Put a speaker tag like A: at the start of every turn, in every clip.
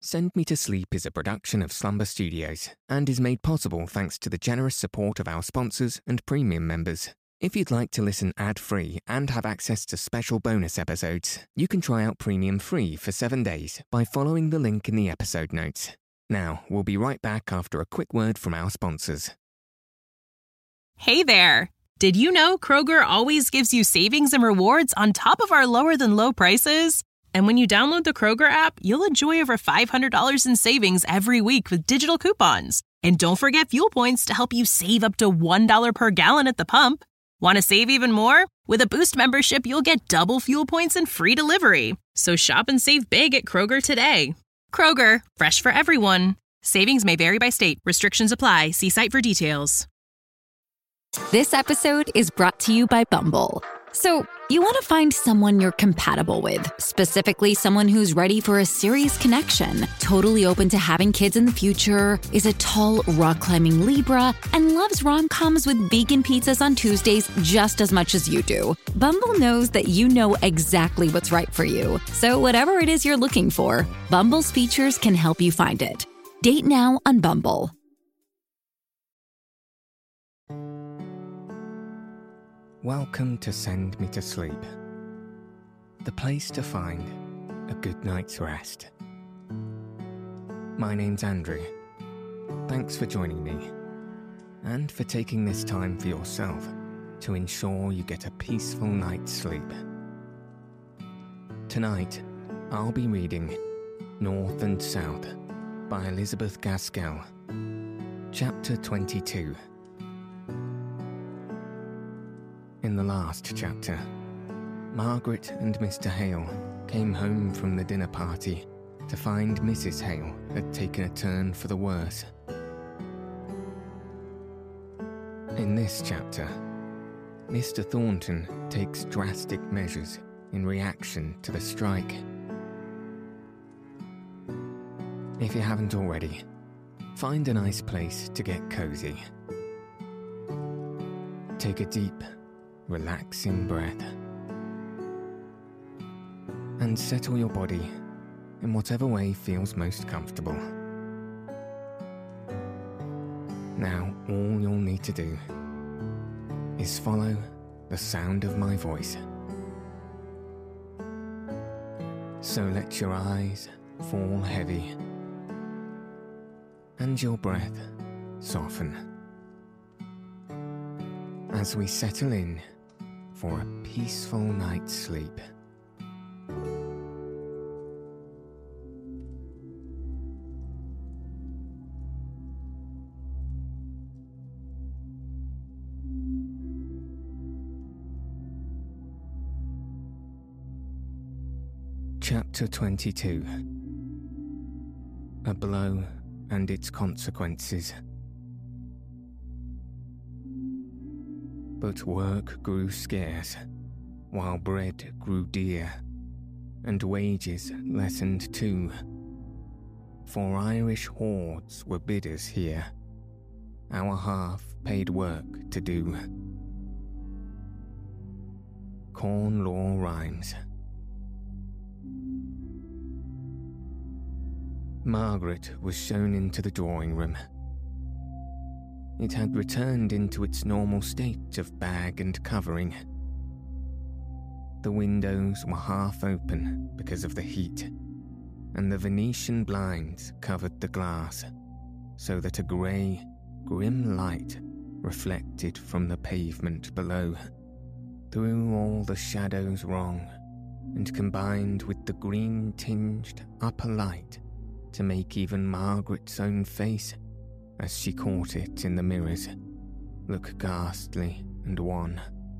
A: Send Me to Sleep is a production of Slumber Studios and is made possible thanks to the generous support of our sponsors and premium members. If you'd like to listen ad-free and have access to special bonus episodes, you can try out Premium free for 7 days by following the link in the episode notes. Now, we'll be right back after a quick word from our sponsors.
B: Hey there! Did you know Kroger always gives you savings and rewards on top of our lower-than-low prices? And when you download the Kroger app, you'll enjoy over $500 in savings every week with digital coupons. And don't forget fuel points to help you save up to $1 per gallon at the pump. Want to save even more? With a Boost membership, you'll get double fuel points and free delivery. So shop and save big at Kroger today. Kroger, fresh for everyone. Savings may vary by state. Restrictions apply. See site for details.
C: This episode is brought to you by Bumble. So, you want to find someone you're compatible with, specifically someone who's ready for a serious connection, totally open to having kids in the future, is a tall, rock-climbing Libra, and loves rom-coms with vegan pizzas on Tuesdays just as much as you do. Bumble knows that you know exactly what's right for you. So whatever it is you're looking for, Bumble's features can help you find it. Date now on Bumble.
A: Welcome to Send Me to Sleep, the place to find a good night's rest. My name's Andrew. Thanks for joining me, and for taking this time for yourself to ensure you get a peaceful night's sleep. Tonight, I'll be reading North and South by Elizabeth Gaskell, Chapter 22. In the last chapter, Margaret and Mr. Hale came home from the dinner party to find Mrs. Hale had taken a turn for the worse. In this chapter, Mr. Thornton takes drastic measures in reaction to the strike. If you haven't already, find a nice place to get cozy. Take a deep, relaxing breath and settle your body in whatever way feels most comfortable. Now, all you'll need to do is follow the sound of my voice. So let your eyes fall heavy and your breath soften as we settle in for a peaceful night's sleep. Chapter 22. A Blow and Its Consequences. But work grew scarce, while bread grew dear, and wages lessened too. For Irish hordes were bidders here, our half paid work to do. Corn Law Rhymes. Margaret was shown into the drawing room. It had returned into its normal state of bag and covering. The windows were half open because of the heat, and the Venetian blinds covered the glass, so that a grey, grim light reflected from the pavement below, threw all the shadows wrong, and combined with the green-tinged upper light to make even Margaret's own face, as she caught it in the mirrors, look ghastly and wan.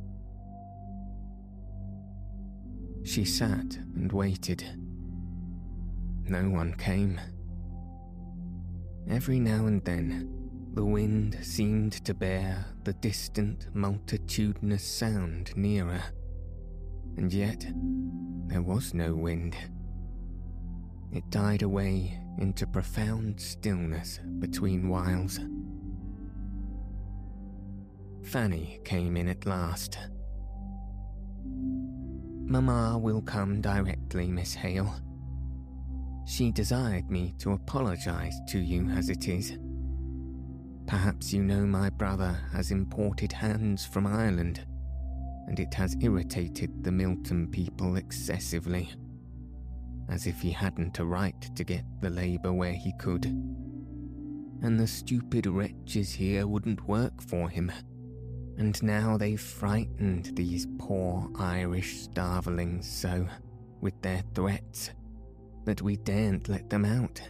A: She sat and waited. No one came. Every now and then, the wind seemed to bear the distant, multitudinous sound nearer, and yet there was no wind. It died away into profound stillness between whiles. Fanny came in at last. "Mamma will come directly, Miss Hale." She desired me to apologize to you as it is. Perhaps you know my brother has imported hands from Ireland, and it has irritated the Milton people excessively, as if he hadn't a right to get the labour where he could. And the stupid wretches here wouldn't work for him, and now they've frightened these poor Irish starvelings so, with their threats, that we daren't let them out.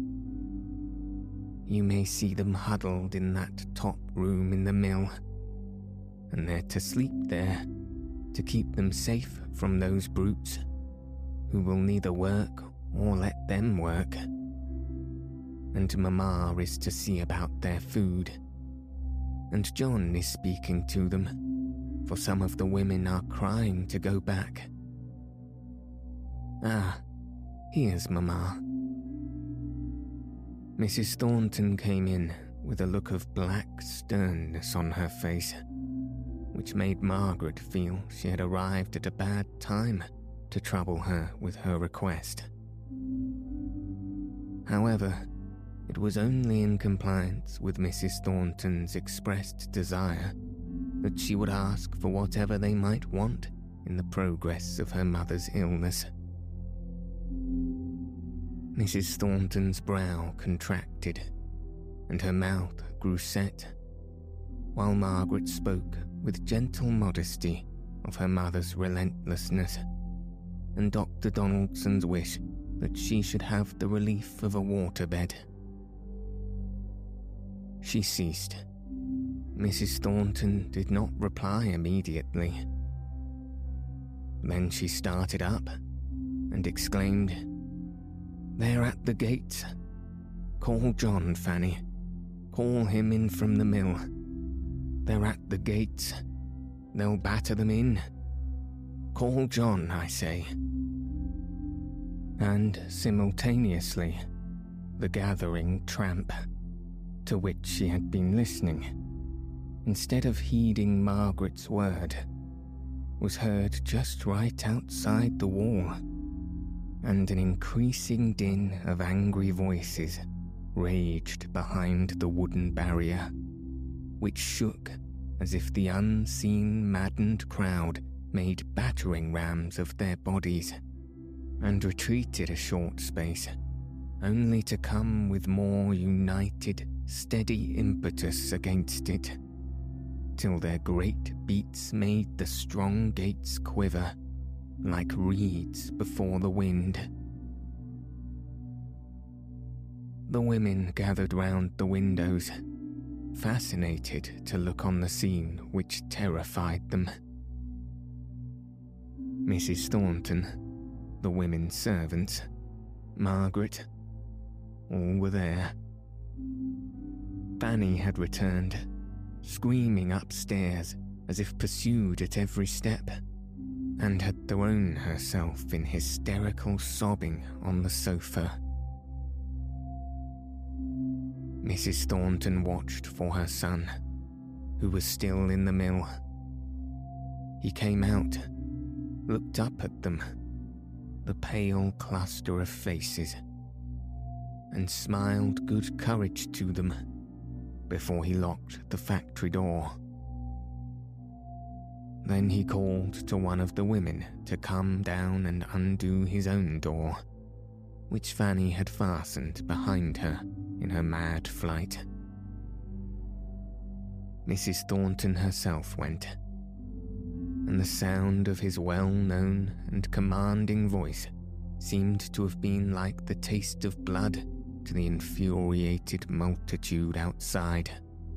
A: You may see them huddled in that top room in the mill, and they're to sleep there to keep them safe from those brutes who will neither work or let them work. And Mamma is to see about their food, and John is speaking to them, for some of the women are crying to go back. Ah, here's Mamma. Mrs. Thornton came in with a look of black sternness on her face, which made Margaret feel she had arrived at a bad time to trouble her with her request. However, it was only in compliance with Mrs. Thornton's expressed desire that she would ask for whatever they might want in the progress of her mother's illness. Mrs. Thornton's brow contracted, and her mouth grew set, while Margaret spoke with gentle modesty of her mother's relentlessness, and Dr. Donaldson's wish that she should have the relief of a waterbed. She ceased. Mrs. Thornton did not reply immediately. Then she started up and exclaimed, "They're at the gates. Call John, Fanny. Call him in from the mill. They're at the gates. They'll batter them in. Call John, I say." And simultaneously, the gathering tramp, to which she had been listening, instead of heeding Margaret's word, was heard just right outside the wall, and an increasing din of angry voices raged behind the wooden barrier, which shook as if the unseen maddened crowd made battering rams of their bodies, and retreated a short space, only to come with more united, steady impetus against it, till their great beats made the strong gates quiver like reeds before the wind. The women gathered round the windows, fascinated to look on the scene which terrified them. Mrs. Thornton, the women servants, Margaret, all were there. Fanny had returned, screaming upstairs as if pursued at every step, and had thrown herself in hysterical sobbing on the sofa. Mrs. Thornton watched for her son, who was still in the mill. He came out, looked up at them, the pale cluster of faces, and smiled good courage to them before he locked the factory door. Then he called to one of the women to come down and undo his own door, which Fanny had fastened behind her in her mad flight. Mrs. Thornton herself went, and the sound of his well-known and commanding voice seemed to have been like the taste of blood to the infuriated multitude outside.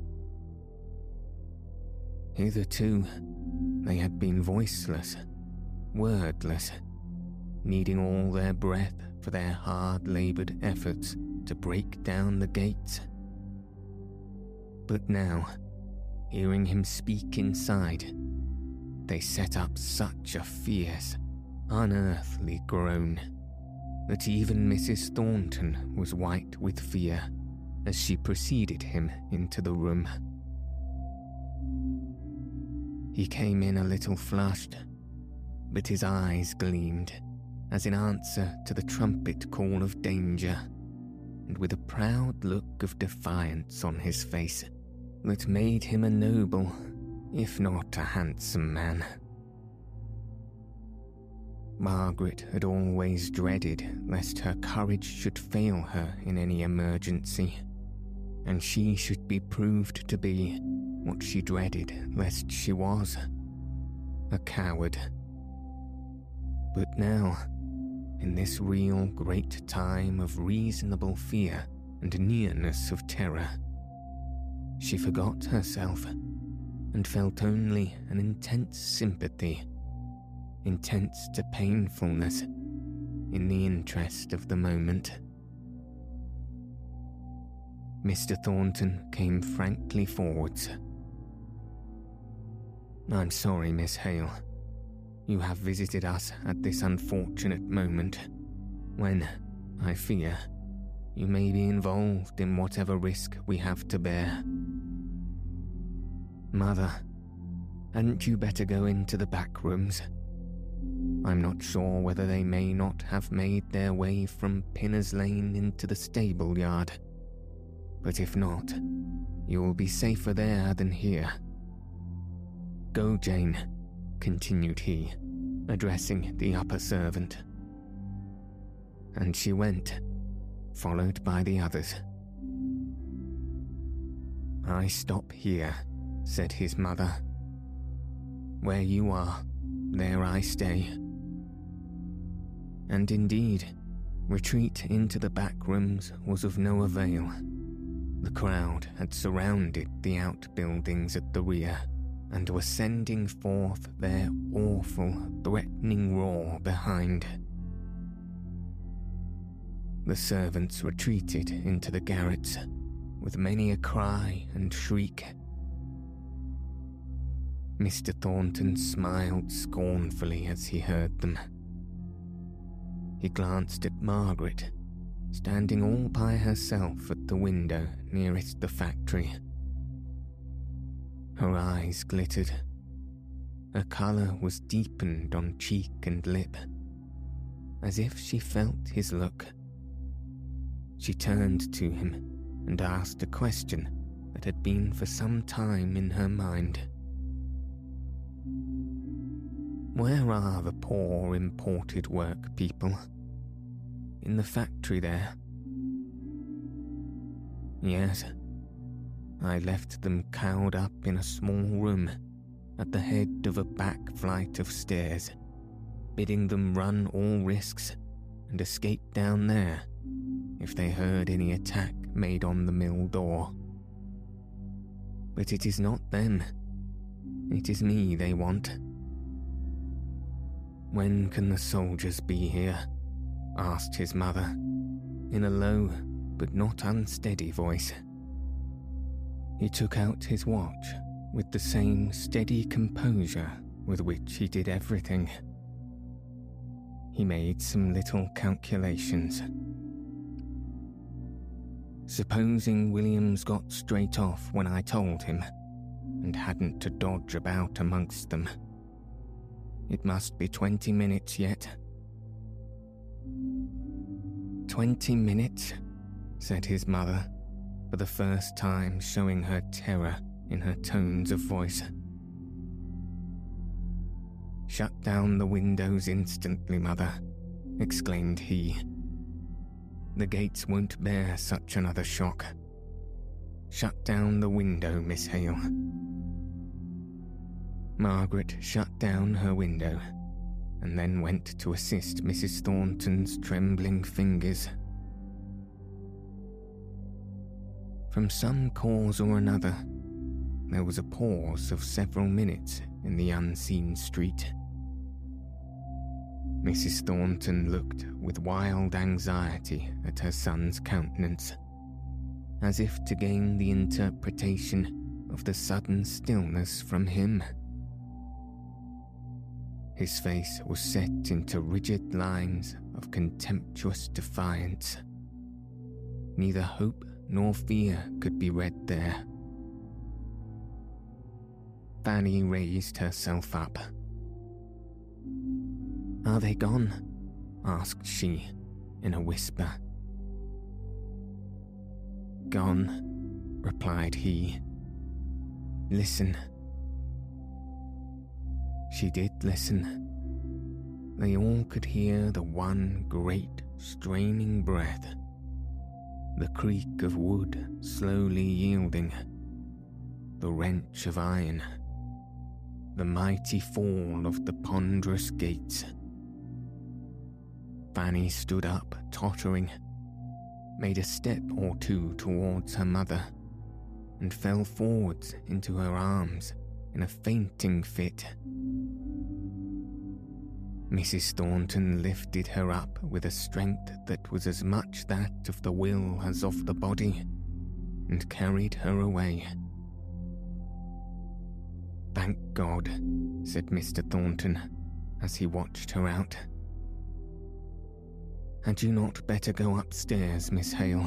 A: Hitherto, they had been voiceless, wordless, needing all their breath for their hard-laboured efforts to break down the gates. But now, hearing him speak inside, they set up such a fierce, unearthly groan that even Mrs. Thornton was white with fear as she preceded him into the room. He came in a little flushed, but his eyes gleamed as in answer to the trumpet call of danger, and with a proud look of defiance on his face that made him a noble, if not a handsome man. Margaret had always dreaded lest her courage should fail her in any emergency, and she should be proved to be what she dreaded lest she was, a coward. But now, in this real great time of reasonable fear and nearness of terror, she forgot herself and felt only an intense sympathy, intense to painfulness, in the interest of the moment. Mr. Thornton came frankly forwards. "I'm sorry, Miss Hale. You have visited us at this unfortunate moment, when, I fear, you may be involved in whatever risk we have to bear. Mother, hadn't you better go into the back rooms? I'm not sure whether they may not have made their way from Pinner's Lane into the stable yard, but if not, you will be safer there than here. Go, Jane," continued he, addressing the upper servant. And she went, followed by the others. "I stop here," said his mother. "Where you are, there I stay." And indeed, retreat into the back rooms was of no avail. The crowd had surrounded the outbuildings at the rear, and were sending forth their awful, threatening roar behind. The servants retreated into the garrets, with many a cry and shriek. Mr. Thornton smiled scornfully as he heard them. He glanced at Margaret, standing all by herself at the window nearest the factory. Her eyes glittered. Her colour was deepened on cheek and lip, as if she felt his look. She turned to him and asked a question that had been for some time in her mind. "Where are the poor imported work people? In the factory there?" "Yes. I left them cowed up in a small room at the head of a back flight of stairs, bidding them run all risks and escape down there if they heard any attack made on the mill door. But it is not them. It is me they want." "When can the soldiers be here?" asked his mother, in a low but not unsteady voice. He took out his watch with the same steady composure with which he did everything. He made some little calculations. "Supposing Williams got straight off when I told him, and hadn't to dodge about amongst them. It must be 20 minutes yet." "20 minutes?" said his mother, for the first time showing her terror in her tones of voice. "Shut down the windows instantly, Mother," exclaimed he. "The gates won't bear such another shock. Shut down the window, Miss Hale." Margaret shut down her window, and then went to assist Mrs. Thornton's trembling fingers. From some cause or another, there was a pause of several minutes in the unseen street. Mrs. Thornton looked with wild anxiety at her son's countenance, as if to gain the interpretation of the sudden stillness from him. His face was set into rigid lines of contemptuous defiance. Neither hope nor fear could be read there. Fanny raised herself up. "Are they gone?" asked she in a whisper. Gone, replied he. Listen. She did listen. They all could hear the one great straining breath, the creak of wood slowly yielding, the wrench of iron, the mighty fall of the ponderous gates. Fanny stood up, tottering, made a step or two towards her mother, and fell forwards into her arms in a fainting fit. Mrs. Thornton lifted her up with a strength that was as much that of the will as of the body, and carried her away. Thank God, said Mr. Thornton, as he watched her out. Had you not better go upstairs, Miss Hale?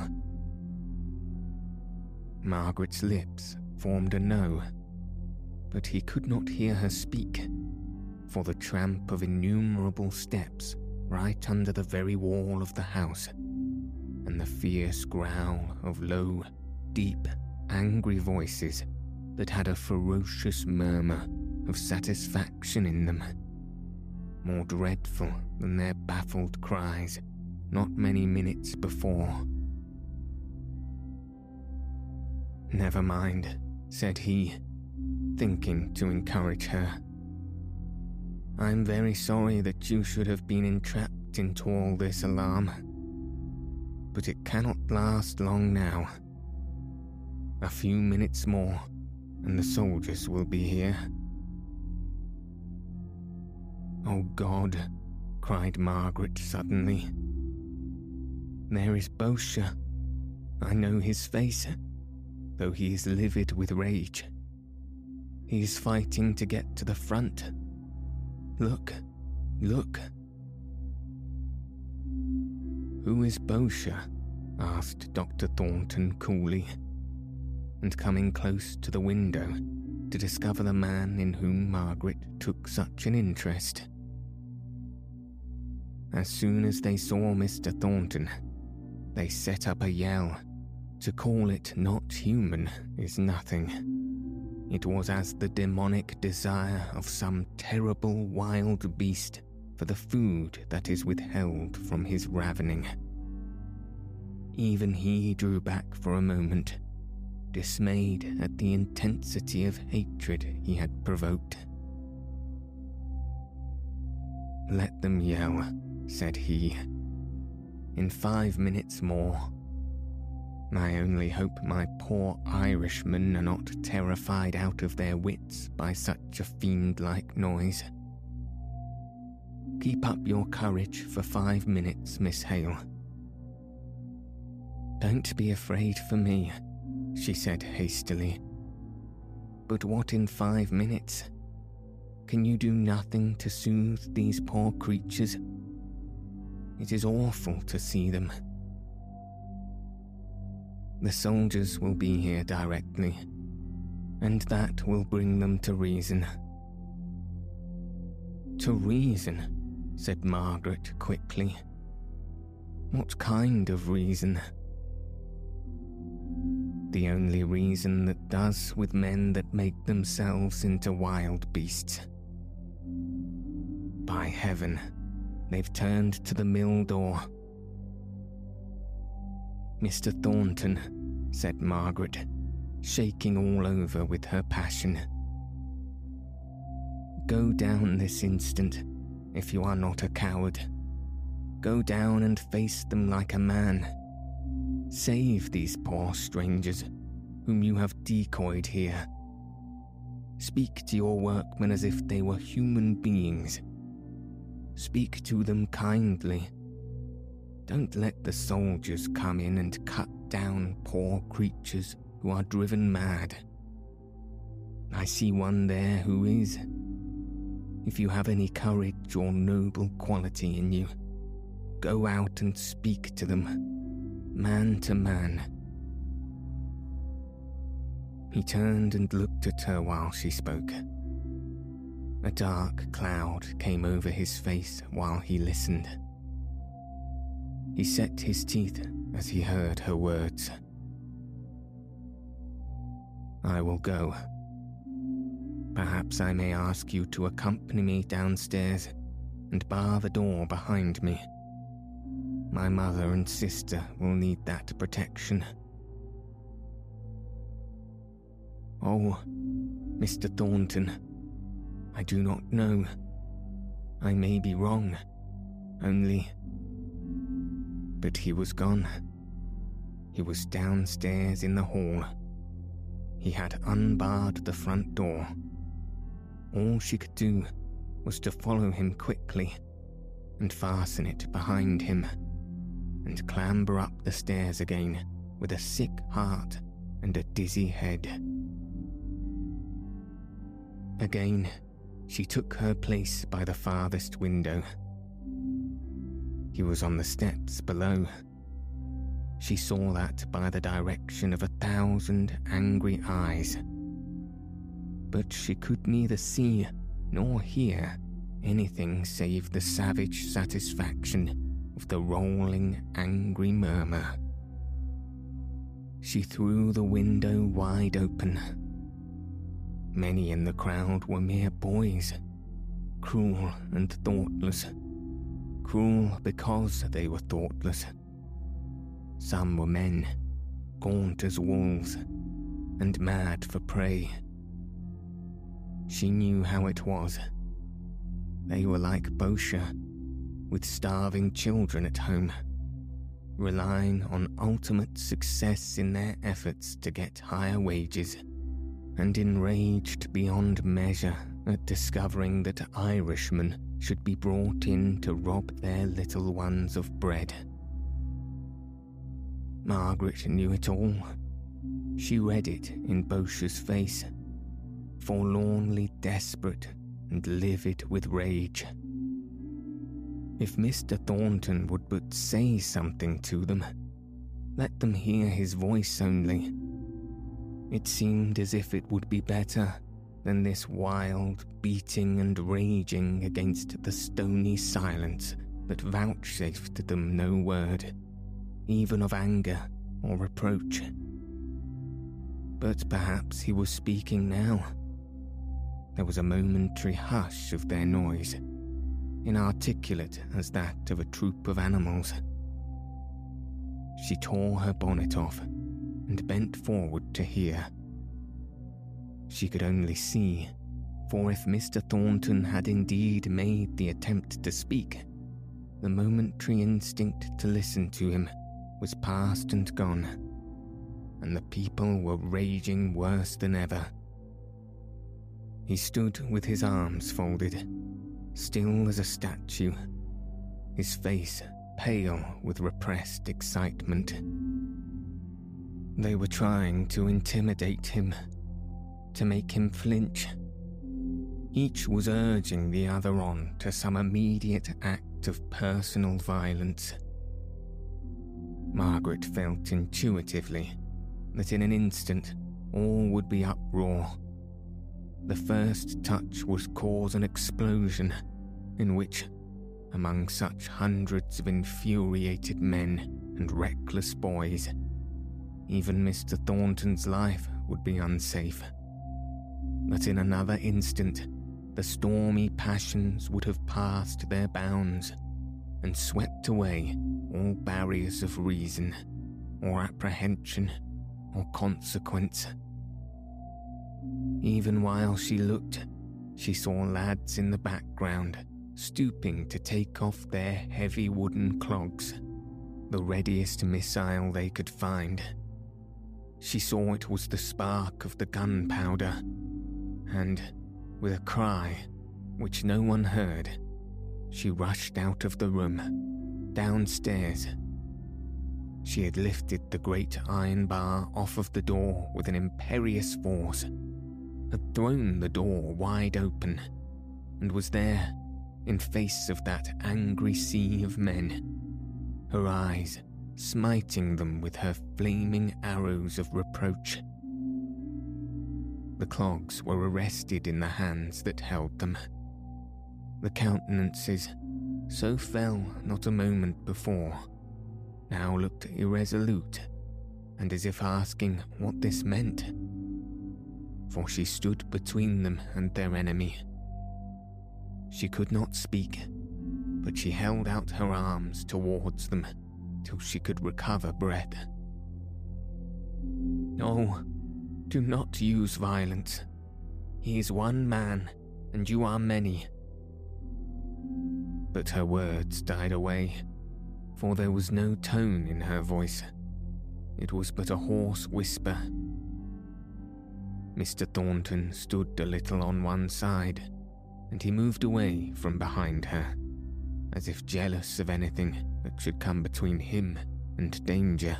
A: Margaret's lips formed a no, but he could not hear her speak, for the tramp of innumerable steps right under the very wall of the house, and the fierce growl of low, deep, angry voices that had a ferocious murmur of satisfaction in them, more dreadful than their baffled cries not many minutes before. Never mind, said he, thinking to encourage her. I'm very sorry that you should have been entrapped into all this alarm, but it cannot last long now. A few minutes more, and the soldiers will be here. Oh God, cried Margaret suddenly. There is Boscher. I know his face, though he is livid with rage. He is fighting to get to the front. Look, look. Who is Boscher? Asked Dr. Thornton coolly, and coming close to the window to discover the man in whom Margaret took such an interest. As soon as they saw Mr. Thornton, they set up a yell. To call it not human is nothing. It was as the demonic desire of some terrible wild beast for the food that is withheld from his ravening. Even he drew back for a moment, dismayed at the intensity of hatred he had provoked. Let them yell, said he. In 5 minutes more. I only hope my poor Irishmen are not terrified out of their wits by such a fiend-like noise. Keep up your courage for 5 minutes, Miss Hale. Don't be afraid for me, she said hastily. But what in 5 minutes? Can you do nothing to soothe these poor creatures? It is awful to see them. The soldiers will be here directly, and that will bring them to reason. To reason, said Margaret quickly. What kind of reason? The only reason that does with men that make themselves into wild beasts. By heaven, they've turned to the mill door. Mr. Thornton, said Margaret, shaking all over with her passion. Go down this instant, if you are not a coward. Go down and face them like a man. Save these poor strangers, whom you have decoyed here. Speak to your workmen as if they were human beings. Speak to them kindly. Don't let the soldiers come in and cut down poor creatures who are driven mad. I see one there who is. If you have any courage or noble quality in you, go out and speak to them, man to man. He turned and looked at her while she spoke. A dark cloud came over his face while he listened. He set his teeth as he heard her words. "I will go. Perhaps I may ask you to accompany me downstairs and bar the door behind me. My mother and sister will need that protection." "Oh, Mr. Thornton, I do not know. I may be wrong, only..." But he was gone. He was downstairs in the hall. He had unbarred the front door. All she could do was to follow him quickly and fasten it behind him, and clamber up the stairs again with a sick heart and a dizzy head. Again, she took her place by the farthest window. He was on the steps below. She saw that by the direction of 1,000 angry eyes. But she could neither see nor hear anything save the savage satisfaction of the rolling, angry murmur. She threw the window wide open. Many in the crowd were mere boys, cruel and thoughtless. Cruel because they were thoughtless. Some were men, gaunt as wolves, and mad for prey. She knew how it was. They were like Boscia, with starving children at home, relying on ultimate success in their efforts to get higher wages, and enraged beyond measure at discovering that Irishmen should be brought in to rob their little ones of bread. Margaret knew it all. She read it in Boscia's face, forlornly desperate and livid with rage. If Mr. Thornton would but say something to them, let them hear his voice only, it seemed as if it would be better than this wild beating and raging against the stony silence that vouchsafed them no word, even of anger or reproach. But perhaps he was speaking now. There was a momentary hush of their noise, inarticulate as that of a troop of animals. She tore her bonnet off and bent forward to hear. She could only see, for if Mr. Thornton had indeed made the attempt to speak, the momentary instinct to listen to him was past and gone, and the people were raging worse than ever. He stood with his arms folded, still as a statue, his face pale with repressed excitement. They were trying to intimidate him, to make him flinch. Each was urging the other on to some immediate act of personal violence. Margaret felt intuitively that in an instant all would be uproar. The first touch would cause an explosion in which, among such hundreds of infuriated men and reckless boys, even Mr. Thornton's life would be unsafe. But in another instant, the stormy passions would have passed their bounds and swept away all barriers of reason, or apprehension, or consequence. Even while she looked, she saw lads in the background stooping to take off their heavy wooden clogs, the readiest missile they could find. She saw it was the spark of the gunpowder, and, with a cry which no one heard, she rushed out of the room, downstairs. She had lifted the great iron bar off of the door with an imperious force, had thrown the door wide open, and was there, in face of that angry sea of men, her eyes smiting them with her flaming arrows of reproach. The clogs were arrested in the hands that held them. The countenances, so fell not a moment before, now looked irresolute and as if asking what this meant, for she stood between them and their enemy. She could not speak, but she held out her arms towards them till she could recover breath. "No, do not use violence. He is one man, and you are many." But her words died away, for there was no tone in her voice. It was but a hoarse whisper. Mr. Thornton stood a little on one side, and he moved away from behind her, as if jealous of anything that should come between him and danger.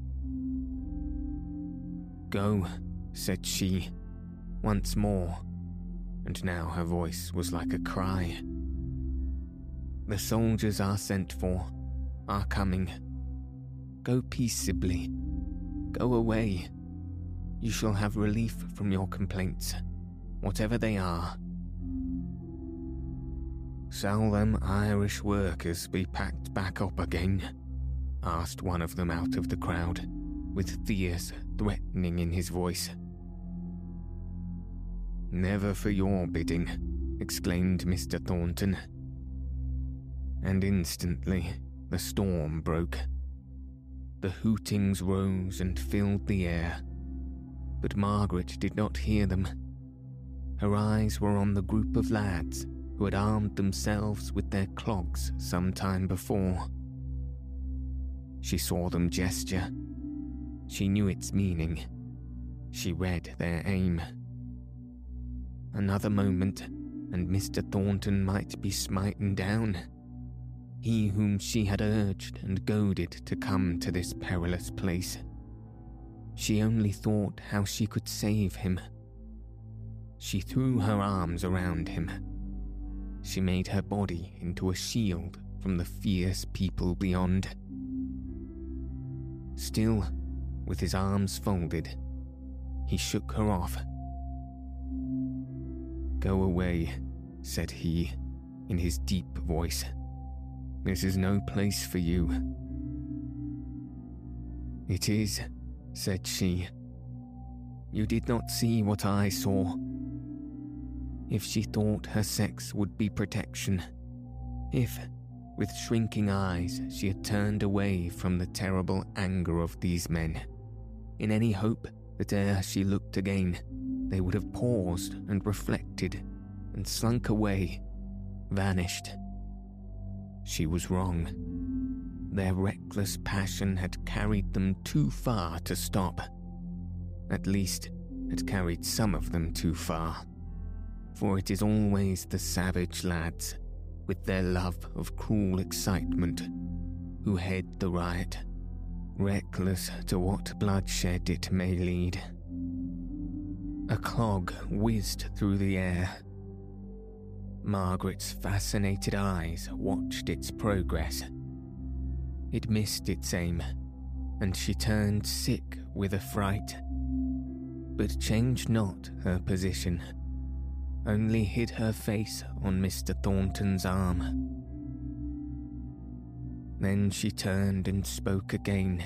A: "Go," said she, once more, and now her voice was like a cry. "The soldiers are sent for, are coming. Go peaceably. Go away. You shall have relief from your complaints, whatever they are." "Shall them Irish workers be packed back up again?" asked one of them out of the crowd, with fierce threatening in his voice. "Never for your bidding," exclaimed Mr. Thornton. And instantly the storm broke. The hootings rose and filled the air, but Margaret did not hear them. Her eyes were on the group of lads who had armed themselves with their clogs some time before. She saw them gesture. She knew its meaning. She read their aim. Another moment, and Mr. Thornton might be smitten down. He whom she had urged and goaded to come to this perilous place. She only thought how she could save him. She threw her arms around him. She made her body into a shield from the fierce people beyond. Still, with his arms folded, he shook her off. "Go away," said he, in his deep voice. "This is no place for you." "It is," said she. "You did not see what I saw." If she thought her sex would be protection, if, with shrinking eyes, she had turned away from the terrible anger of these men, in any hope that ere she looked again, they would have paused and reflected and slunk away, vanished. She was wrong. Their reckless passion had carried them too far to stop. At least, had carried some of them too far. For it is always the savage lads, with their love of cruel excitement, who head the riot, reckless to what bloodshed it may lead. A clog whizzed through the air. Margaret's fascinated eyes watched its progress. It missed its aim, and she turned sick with affright, but changed not her position, only hid her face on Mr. Thornton's arm. Then she turned and spoke again.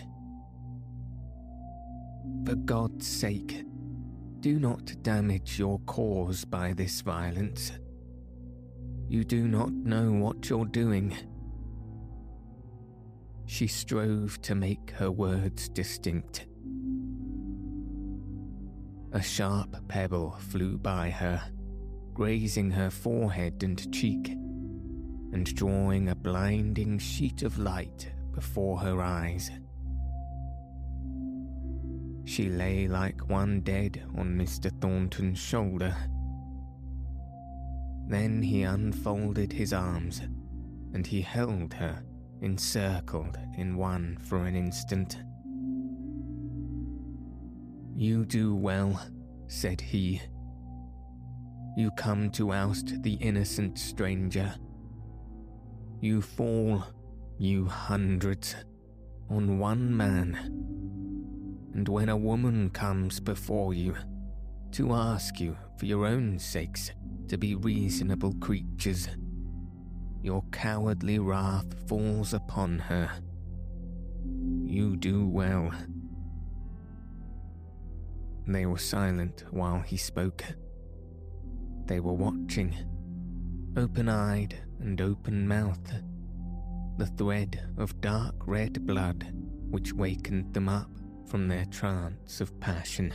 A: "For God's sake, do not damage your cause by this violence. You do not know what you're doing." She strove to make her words distinct. A sharp pebble flew by her, grazing her forehead and cheek, and drawing a blinding sheet of light before her eyes. She lay like one dead on Mr. Thornton's shoulder. Then he unfolded his arms, and he held her encircled in one for an instant. "You do well," said he. "You come to oust the innocent stranger. You fall, you hundreds, on one man. And when a woman comes before you, to ask you for your own sakes to be reasonable creatures, your cowardly wrath falls upon her. You do well." They were silent while he spoke. They were watching, open-eyed and open-mouthed, the thread of dark red blood which wakened them up from their trance of passion.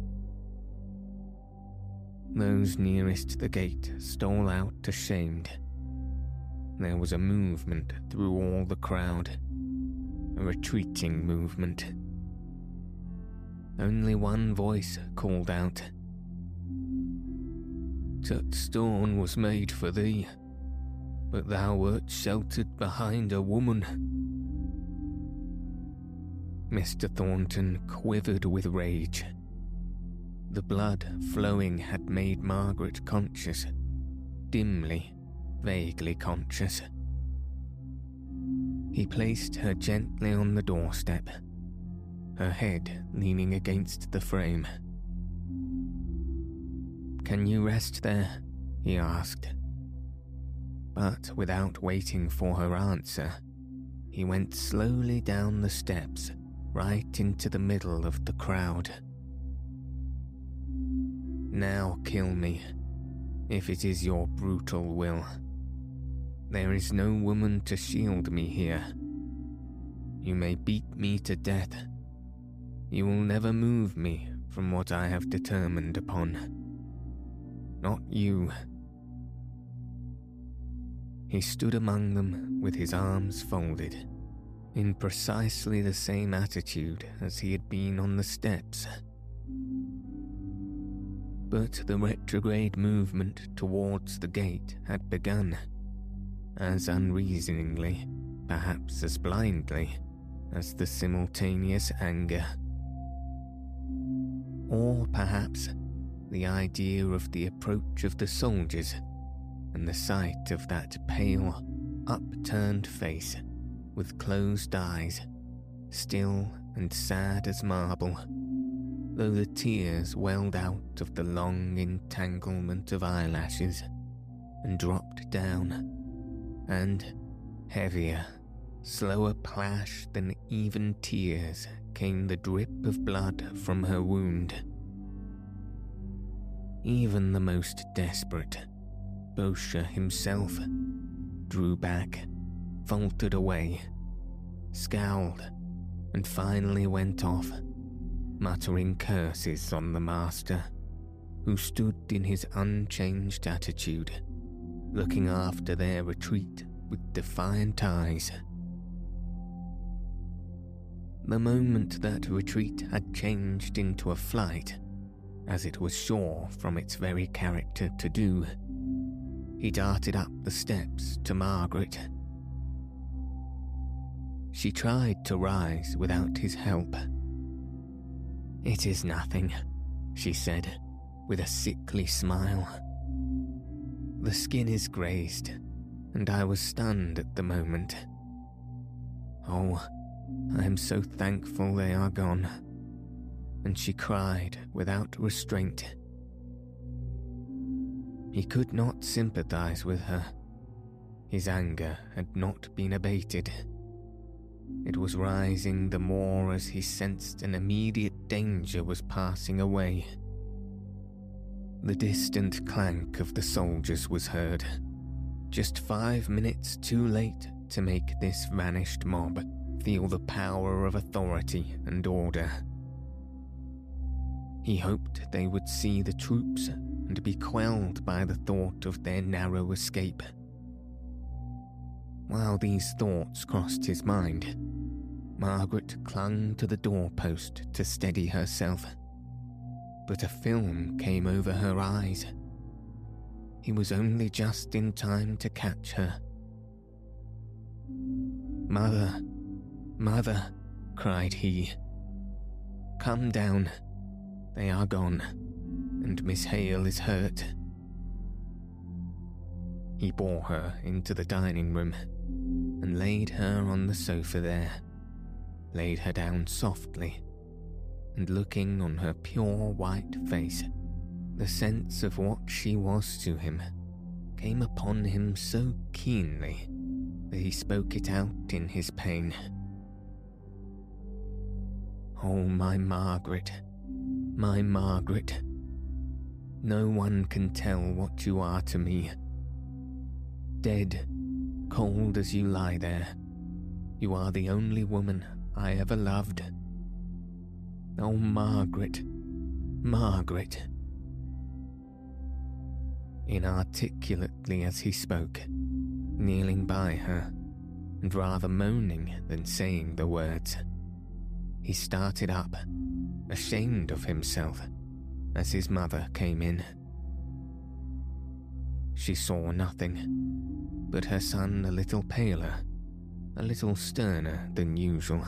A: Those nearest the gate stole out ashamed. There was a movement through all the crowd, a retreating movement. Only one voice called out, "Tutstone was made for thee, but thou wert sheltered behind a woman." Mr. Thornton quivered with rage. The blood flowing had made Margaret conscious, dimly, vaguely conscious. He placed her gently on the doorstep, her head leaning against the frame. "Can you rest there?" he asked. But without waiting for her answer, he went slowly down the steps, right into the middle of the crowd. "Now kill me, if it is your brutal will. There is no woman to shield me here. You may beat me to death. You will never move me from what I have determined upon. Not you." He stood among them with his arms folded, in precisely the same attitude as he had been on the steps. But the retrograde movement towards the gate had begun, as unreasoningly, perhaps as blindly, as the simultaneous anger. Or perhaps the idea of the approach of the soldiers and the sight of that pale, upturned face with closed eyes, still and sad as marble, though the tears welled out of the long entanglement of eyelashes and dropped down, and heavier, slower plash than even tears came the drip of blood from her wound. Even the most desperate, Bosher himself, drew back, faltered away, scowled, and finally went off, muttering curses on the master, who stood in his unchanged attitude, looking after their retreat with defiant eyes. The moment that retreat had changed into a flight, as it was sure from its very character to do, he darted up the steps to Margaret. She tried to rise without his help. "It is nothing," she said, with a sickly smile. "The skin is grazed, and I was stunned at the moment. Oh, I am so thankful they are gone." And she cried without restraint. He could not sympathize with her. His anger had not been abated. It was rising the more as he sensed an immediate danger was passing away. The distant clank of the soldiers was heard, just 5 minutes too late to make this vanished mob feel the power of authority and order. He hoped they would see the troops and be quelled by the thought of their narrow escape. While these thoughts crossed his mind, Margaret clung to the doorpost to steady herself, but a film came over her eyes. He was only just in time to catch her. "Mother, mother," cried he. "Come down. They are gone, and Miss Hale is hurt." He bore her into the dining room and laid her on the sofa there, laid her down softly, and looking on her pure white face, the sense of what she was to him came upon him so keenly that he spoke it out in his pain. Oh, my Margaret, my Margaret. No one can tell what you are to me. Dead, cold as you lie there, you are the only woman I ever loved. Oh, Margaret, Margaret. Inarticulately as he spoke, kneeling by her, and rather moaning than saying the words, he started up, ashamed of himself, as his mother came in. She saw nothing, but her son a little paler, a little sterner than usual.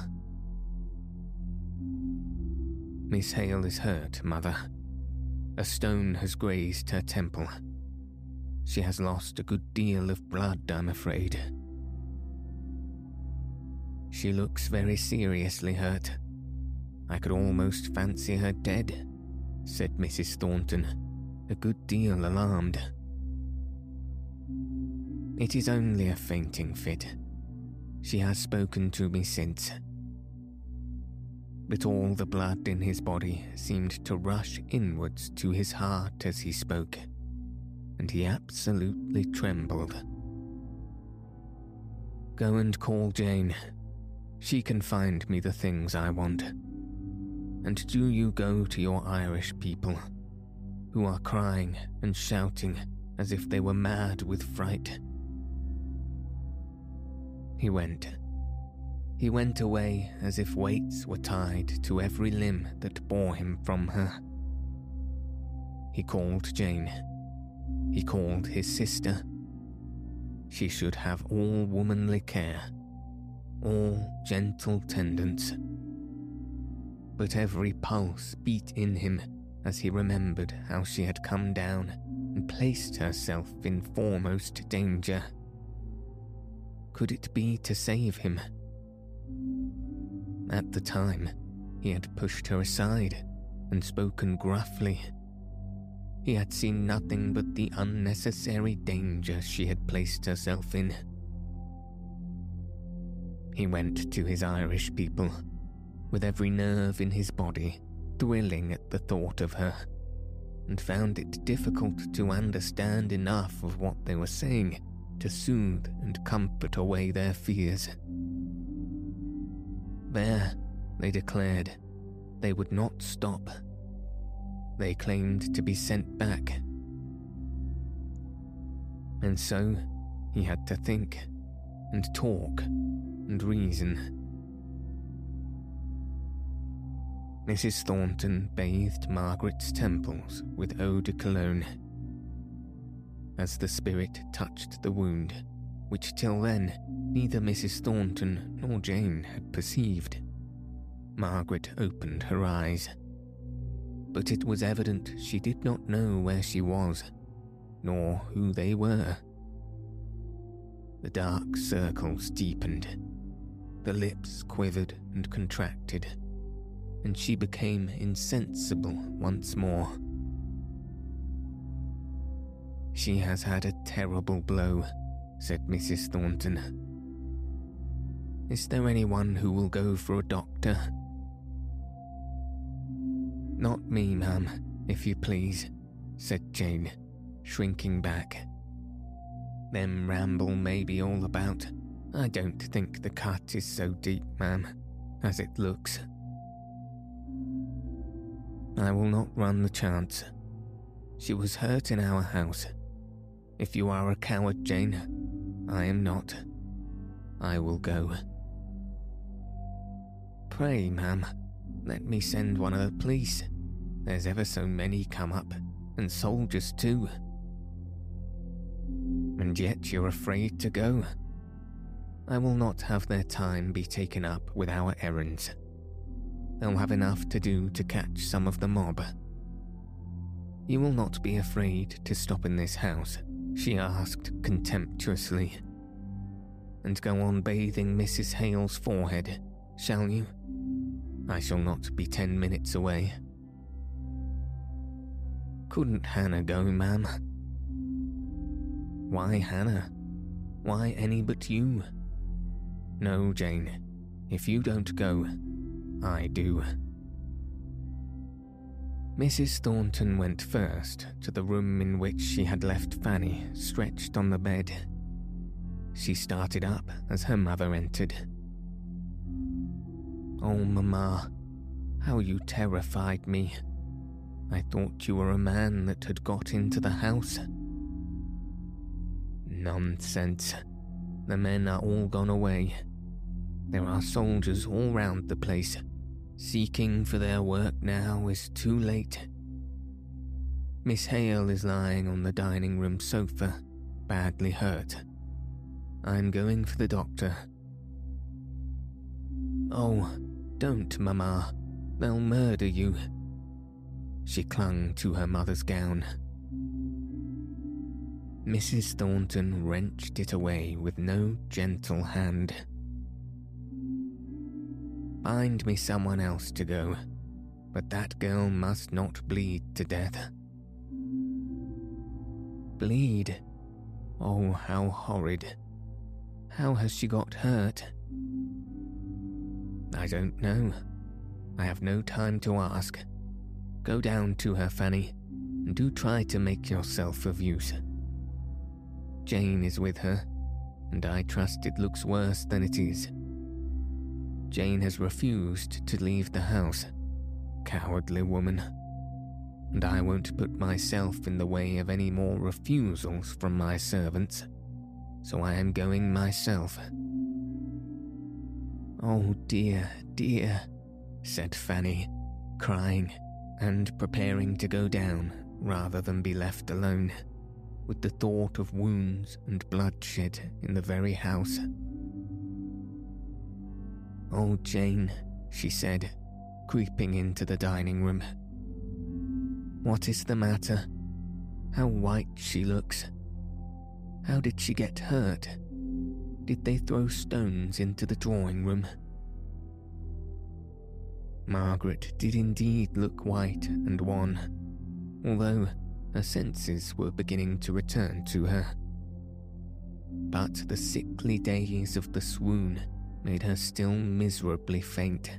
A: Miss Hale is hurt, Mother. A stone has grazed her temple. She has lost a good deal of blood, I'm afraid. She looks very seriously hurt. I could almost fancy her dead, said Mrs. Thornton, a good deal alarmed. It is only a fainting fit. She has spoken to me since. But all the blood in his body seemed to rush inwards to his heart as he spoke, and he absolutely trembled. Go and call Jane. She can find me the things I want. And do you go to your Irish people, who are crying and shouting as if they were mad with fright. He went. He went away as if weights were tied to every limb that bore him from her. He called Jane. He called his sister. She should have all womanly care, all gentle tendance. But every pulse beat in him as he remembered how she had come down and placed herself in foremost danger. Could it be to save him? At the time, he had pushed her aside and spoken gruffly. He had seen nothing but the unnecessary danger she had placed herself in. He went to his Irish people, with every nerve in his body thrilling at the thought of her, and found it difficult to understand enough of what they were saying to soothe and comfort away their fears. There, they declared, they would not stop. They claimed to be sent back. And so, he had to think, and talk, and reason. Mrs. Thornton bathed Margaret's temples with eau de cologne. As the spirit touched the wound, which till then neither Mrs. Thornton nor Jane had perceived, Margaret opened her eyes. But it was evident she did not know where she was, nor who they were. The dark circles deepened, the lips quivered and contracted, and she became insensible once more. She has had a terrible blow, said Mrs. Thornton. Is there anyone who will go for a doctor? Not me, ma'am, if you please, said Jane, shrinking back. Them ramble may be all about. I don't think the cut is so deep, ma'am, as it looks. I will not run the chance. She was hurt in our house. If you are a coward, Jane, I am not. I will go. Pray, ma'am, let me send one of the police. There's ever so many come up, and soldiers too. And yet you're afraid to go. I will not have their time be taken up with our errands. They'll have enough to do to catch some of the mob. You will not be afraid to stop in this house, she asked contemptuously, and go on bathing Mrs. Hale's forehead, shall you? I shall not be 10 minutes away. Couldn't Hannah go, ma'am? Why Hannah? Why any but you? No, Jane, if you don't go, I do. Mrs. Thornton went first to the room in which she had left Fanny stretched on the bed. She started up as her mother entered. "Oh, Mamma, how you terrified me. I thought you were a man that had got into the house." "Nonsense. The men are all gone away. There are soldiers all round the place. Seeking for their work now is too late. Miss Hale is lying on the dining room sofa, badly hurt. I'm going for the doctor." "Oh, don't, Mamma. They'll murder you." She clung to her mother's gown. Mrs. Thornton wrenched it away with no gentle hand. "Find me someone else to go, but that girl must not bleed to death." "Bleed? Oh, how horrid. How has she got hurt?" "I don't know. I have no time to ask. Go down to her, Fanny, and do try to make yourself of use. Jane is with her, and I trust it looks worse than it is. Jane has refused to leave the house. Cowardly woman. And I won't put myself in the way of any more refusals from my servants, so I am going myself." "Oh dear, dear," said Fanny, crying and preparing to go down rather than be left alone, with the thought of wounds and bloodshed in the very house. "Oh, Jane," she said, creeping into the dining room. "What is the matter? How white she looks. How did she get hurt? Did they throw stones into the drawing room?" Margaret did indeed look white and wan, although her senses were beginning to return to her. But the sickly days of the swoon made her still miserably faint.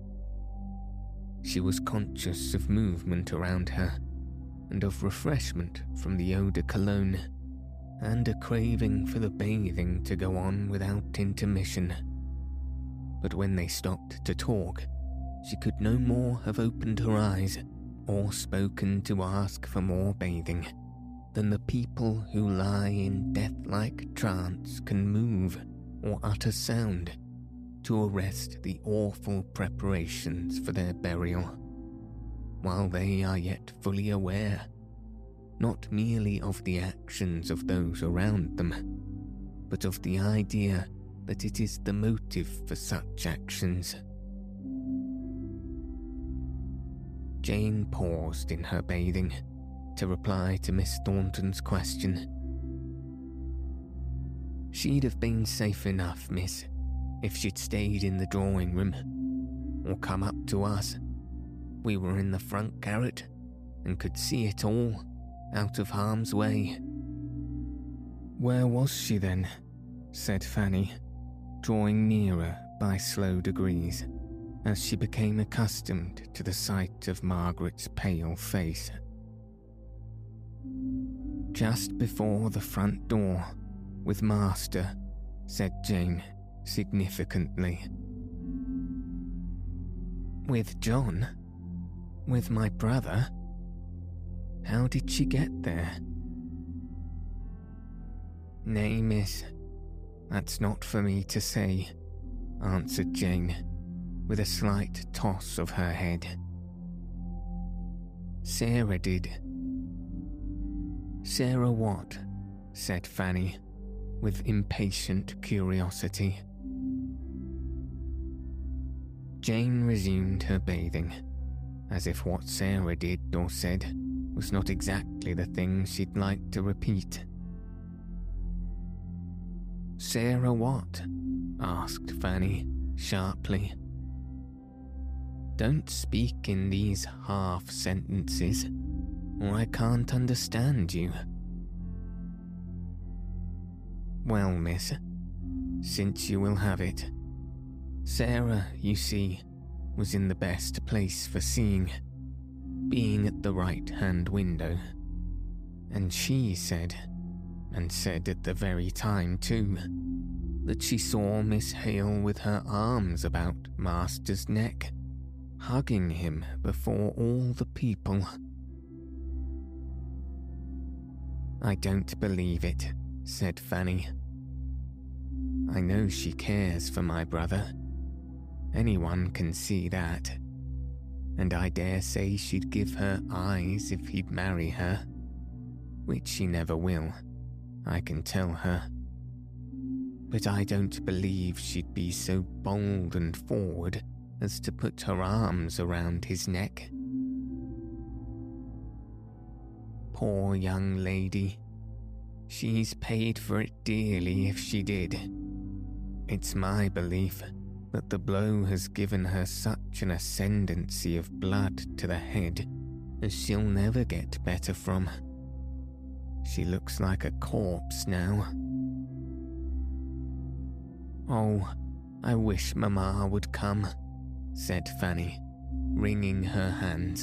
A: She was conscious of movement around her, and of refreshment from the eau de cologne, and a craving for the bathing to go on without intermission. But when they stopped to talk, she could no more have opened her eyes or spoken to ask for more bathing than the people who lie in death-like trance can move or utter sound to arrest the awful preparations for their burial, while they are yet fully aware, not merely of the actions of those around them, but of the idea that it is the motive for such actions. Jane paused in her bathing to reply to Miss Thornton's question. "She'd have been safe enough, miss, if she'd stayed in the drawing room, or come up to us. We were in the front garret, and could see it all, out of harm's way." "Where was she then?" said Fanny, drawing nearer by slow degrees, as she became accustomed to the sight of Margaret's pale face. "Just before the front door, with Master," said Jane, significantly. "With John? With my brother? How did she get there?" "Nay, miss, that's not for me to say," answered Jane, with a slight toss of her head. "Sarah did." "Sarah what?" said Fanny, with impatient curiosity. Jane resumed her bathing, as if what Sarah did or said was not exactly the thing she'd like to repeat. "Sarah what?" asked Fanny, sharply. "Don't speak in these half-sentences, or I can't understand you." "Well, miss, since you will have it, Sarah, you see, was in the best place for seeing. being at the right-hand window, and she said, and said at the very time too, that she saw Miss Hale with her arms about Master's neck, hugging him before all the people. "I don't believe it," said Fanny. "I know she cares for my brother. Anyone can see that. And I dare say she'd give her eyes if he'd marry her, which she never will, I can tell her. But I don't believe she'd be so bold and forward as to put her arms around his neck. Poor young lady. She's paid for it dearly if she did. It's my belief that the blow has given her such an ascendancy of blood to the head as she'll never get better from. She looks like a corpse now. Oh, I wish Mamma would come," said Fanny, wringing her hands.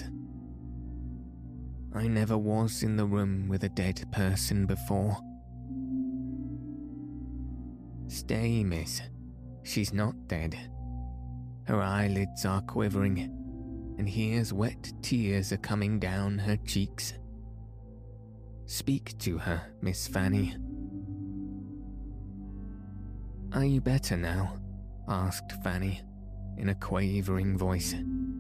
A: "I never was in the room with a dead person before." "Stay, miss. She's not dead. Her eyelids are quivering, and here's wet tears are coming down her cheeks. Speak to her, Miss Fanny." "Are you better now?" asked Fanny, in a quavering voice.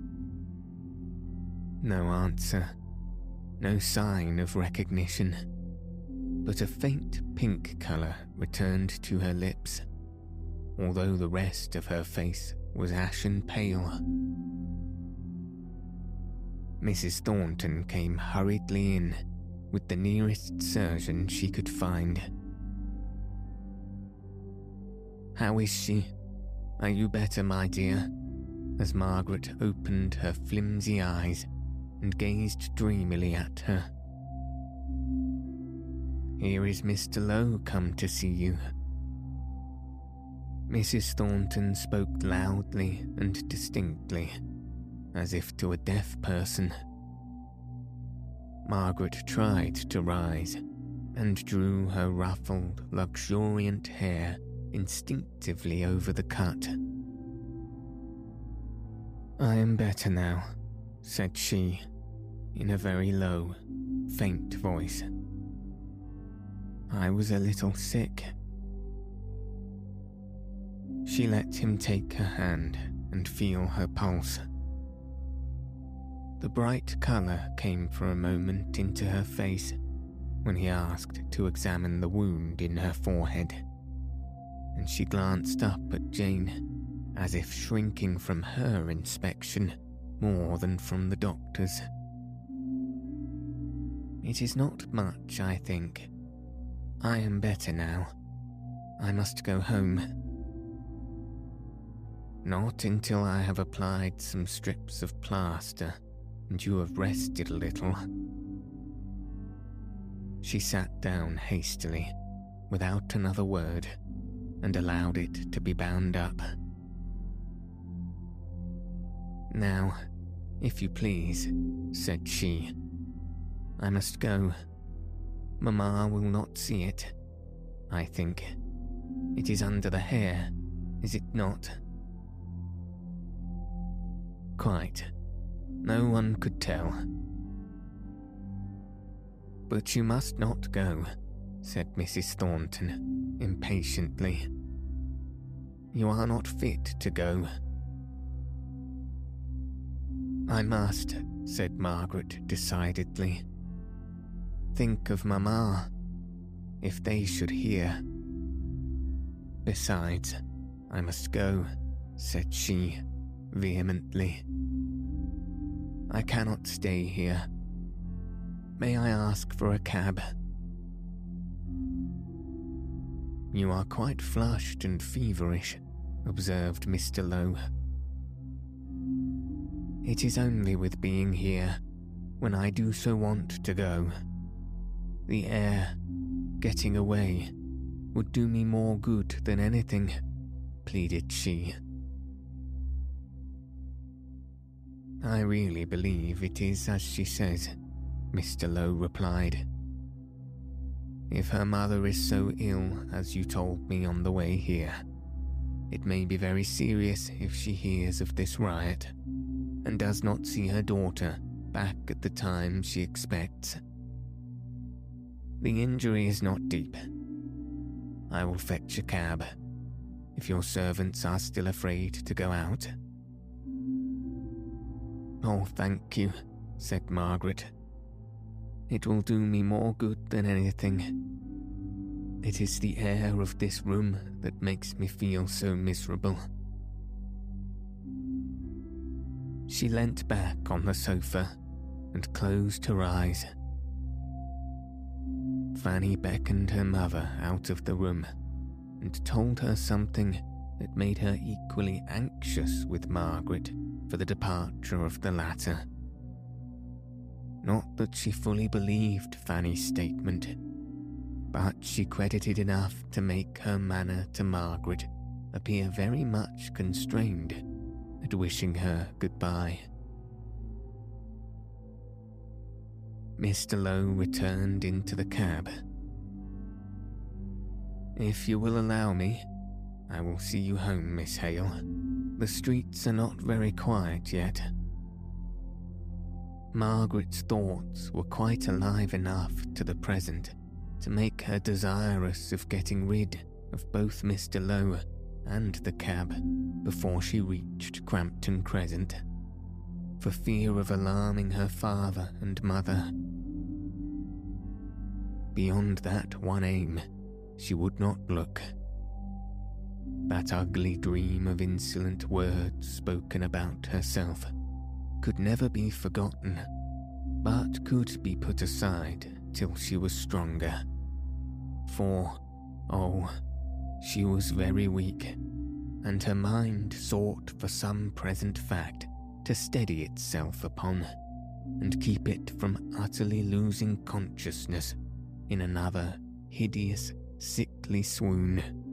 A: No answer, no sign of recognition, but a faint pink colour returned to her lips, although the rest of her face was ashen pale. Mrs. Thornton came hurriedly in with the nearest surgeon she could find. "How is she? Are you better, my dear?" as Margaret opened her flimsy eyes and gazed dreamily at her. "Here is Mr. Lowe come to see you." Mrs. Thornton spoke loudly and distinctly, as if to a deaf person. Margaret tried to rise and drew her ruffled, luxuriant hair instinctively over the cut. "I am better now," said she, in a very low, faint voice. "I was a little sick." She let him take her hand and feel her pulse. The bright colour came for a moment into her face when he asked to examine the wound in her forehead, and she glanced up at Jane, as if shrinking from her inspection more than from the doctor's. "It is not much, I think. I am better now. I must go home." "Not until I have applied some strips of plaster and you have rested a little." She sat down hastily, without another word, and allowed it to be bound up. "Now, if you please," said she, "I must go. Mamma will not see it, I think. It is under the hair, is it not?" "Quite. No one could tell." "But you must not go," said Mrs. Thornton, impatiently. "You are not fit to go." "I must," said Margaret decidedly. "Think of Mamma, if they should hear." "Besides, I must go," said she, vehemently. "I cannot stay here. May I ask for a cab?" "You are quite flushed and feverish," observed Mr. Lowe. "It is only with being here, when I do so want to go. The air, getting away, would do me more good than anything," pleaded she. I really believe it is as she says, Mr. Lowe replied. If her mother is so ill as you told me on the way here, it may be very serious if she hears of this riot and does not see her daughter back at the time she expects. The injury is not deep. I will fetch a cab, if your servants are still afraid to go out. Oh, thank you, said Margaret. It will do me more good than anything. It is the air of this room that makes me feel so miserable. She leant back on the sofa and closed her eyes. Fanny beckoned her mother out of the room and told her something that made her equally anxious with Margaret for the departure of the latter. Not that she fully believed Fanny's statement, but she credited enough to make her manner to Margaret appear very much constrained at wishing her goodbye. Mr. Lowe returned into the cab. If you will allow me, I will see you home, Miss Hale. The streets are not very quiet yet. Margaret's thoughts were quite alive enough to the present to make her desirous of getting rid of both Mr. Lowe and the cab before she reached Crampton Crescent, for fear of alarming her father and mother. Beyond that one aim, she would not look. That ugly dream of insolent words spoken about herself could never be forgotten, but could be put aside till she was stronger. For, she was very weak, and her mind sought for some present fact to steady itself upon, and keep it from utterly losing consciousness in another hideous, sickly swoon.